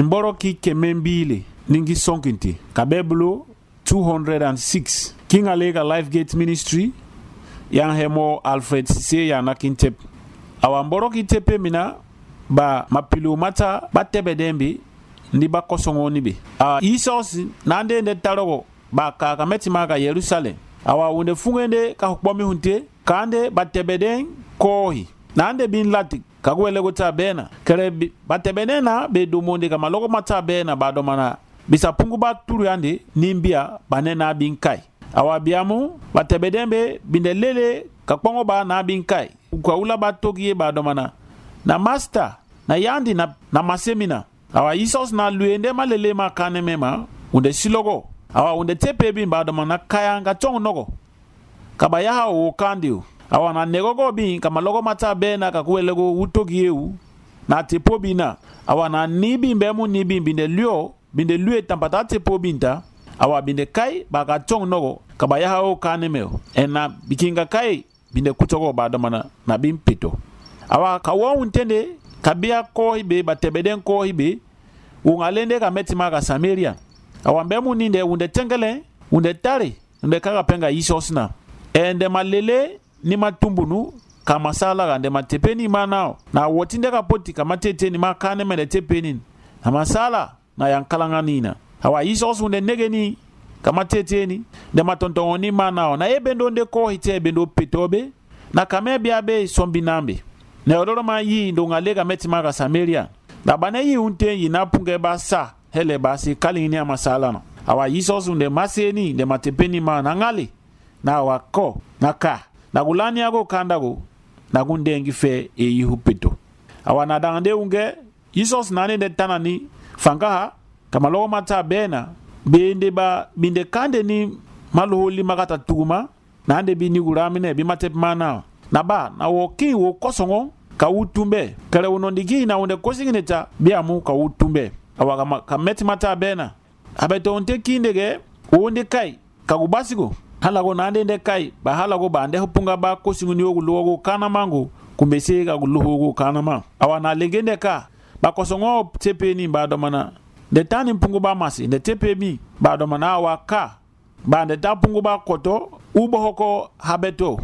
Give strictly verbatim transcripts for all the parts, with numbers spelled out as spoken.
Mimboro ki kemembile ningi sonkinti kabeblo two hundred six King Alega Lifegate Ministry yang hemo Alfred Sise ya nakintep awamboro ki tepe mina ba mapilu mata batebe dembi ndi ba kosongo nibi a isos nande nde tarogo ba ka kameti maga Jerusalem awa unde fungende ka hukbomi hunte kande batebe den kohi nande bin lati kagwele gota bena kere batebe na be dumonde kama logo mata bena ba domana bisa pungu ba turu yande nimbia banena bin kai awa biamu batebe dembe binde lele kakpongo ba na bin kai kwa ula ba togiye ba domana na master na yandi na, na masemina awa isos na luende malele ma kane mema unde silogo awa unde tepe bin ba domana kaya nga chong nogo kaba yaha o kandiu awa na negogo bin kama logo mata bena kakuelego utogiye u na tepo bina awa na nibi mbemu nibi binde lyo binde lue tampata tepo binta awa binde kai baka chong nogo kaba yaha o kane meo ena bikinga kai binde kutogo ba domana na bin pito awa kawo untende kabia ko hibe batebeden ko hibe ungalende ka metima ka Samaria awambe mu ninde unde tengele unde tari unde kaga penga isosna ende malele ni matumbunu kama sala gande matepeni manao na wotinde ka poti kama tete ni makane mele tepeni na masala na yankalanga nina awa isos unde negeni kama tete ni de matonto ni manao na ebendo nde ko hite bendo petobe na kame biabe sombinambe ne odoro ma yi ndo ngalega metima ka Samaria da bana yi unte yi na punge ba sa hele ba si kalini ama sala no awa isos unde maseni de matepeni ma na ngali na wako na ka na gulani ago kandago na gundengi fe e yi hupeto awa na dangande unge isos nane de tanani fangaha kama logo mata bena bende ba binde kande ni maloholi magata tuguma na ande bini guramine bi matepmana na ba na woki wo kosongo ka utumbe kare unondigi na unde kosingineta biamu ka utumbe awa kama kameti mata bena abeto onte kindege unde kai kagubasigo halago nande nde kai ba halago ba ande hupunga ba kosinguni ogu logo kana mangu kumbese ga logo kana ma awa na legende ka ba kosongo tepeni ba domana de tani mpungu ba masi de tepebi ba domana awa ka ba de tapungu ba koto ubo hoko habeto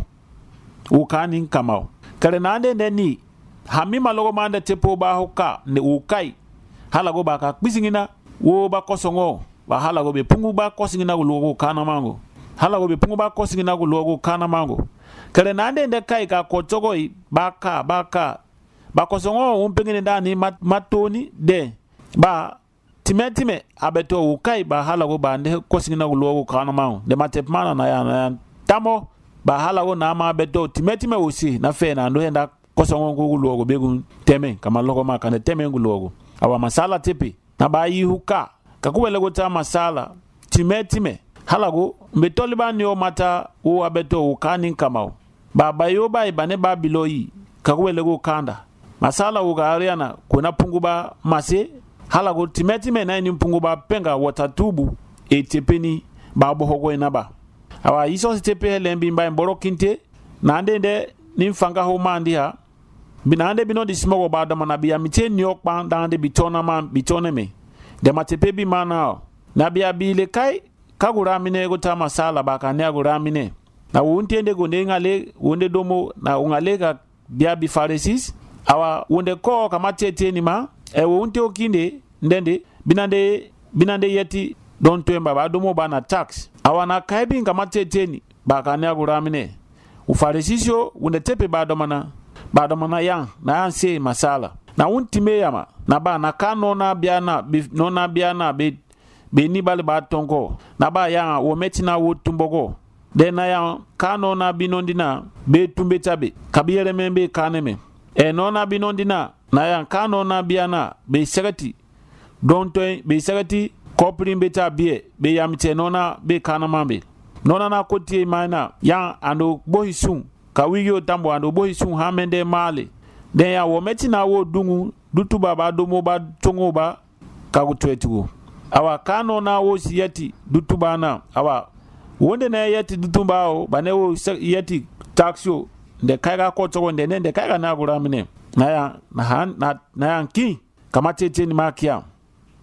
ukani kamao kare nande ndeni hamima logo manda tepo ba hoka ne ukai halago ba ka bisingina wo ba kosongo ba halago be pungu ba kosingina logo kana mango halago be pungu ba kosingina logo kana mango kare nande nde kai ka kotogoi baka baka ba kosongo umpengene ndani mat, matoni de ba time time abeto ukai ba halago ba nde kosingina logo kana mango de matepmana na ya, na ya tamo ba halago na ma beto timetime osi na fe na ndo enda kosongo ngulogo begun teme kama logo maka ne teme ngulogo awa masala tepe na ba yi huka kakuwele go ta masala timetime halago mbetoli ba ni o mata o abeto ukani kamao ba bayo ba ibane ba biloyi kakuwele go kanda masala ugariana kuna punguba mase halago timetime na ni punguba penga watatubu e tepeni ba bohogo enaba awa iso tepe lembi mba mboro kinte na ande nde nimfanga ho mandi ha binande bino di smogo ba da mana biya mite nyok pa dande bitona ma bitone me de matepe bi mana na biya bile kai kagura mine go ta masala ba ka ne agura mine na wonte nde go ne ngale wonde domo na ungale ka biya bi pharisees awa wonde ko kama tete ni ma e wonte okinde ndende binande binande yeti don twemba ba domo ba na tax awana kaibi ngama teteni baka ne aguramine ufarisisho unde tepe bado mana bado mana yang na anse masala na untime yama na ba na kano na biana no na biana be be ni bale ba tongo na ba yang wo metina wo tumbogo de na yang kano na binondina be tumbe tabe kabiyere membe kaneme e no na binondina na yang kano na biana be segati don to be segati koprin beta bie be yamite nona be kana mambe nona na kotie mana ya ando bohisun kawiyo tambo ando bohisun hamende male den ya wo metina wo dungu dutuba ba domo ba tongo ba kagutwetu awa kano na wo siyati dutuba na awa wonde na yati dutuba o bane wo yati taxio de kaiga ko to wonde ne de kaiga na guramine na ya na na na yanki kama tete ni makia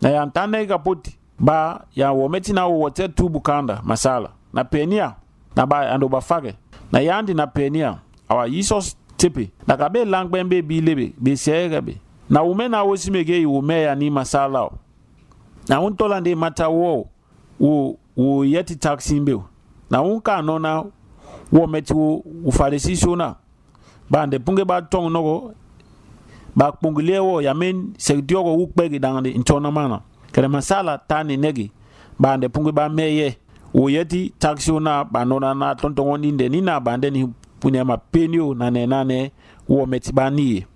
na ya ntane kapoti ba ya wometi na wote tu bukanda masala na penia na ba ando ba fage na yandi na penia awa yisos tipi na kabe langbembe bilebe be serebe na umena wosimege ume ya ni masala na untolande mata wo wo wo yeti taximbe na unka nona wo meti wo ufarisi sona bande punge ba tong nogo ba pungile wo ya men sekdiogo ukpege dangande intona mana kere masala tani negi bande punge ba meye wo yeti taxona ba nona na tontongo ninde ni na bande ni punya ma penio na ne na ne wo meti ba ni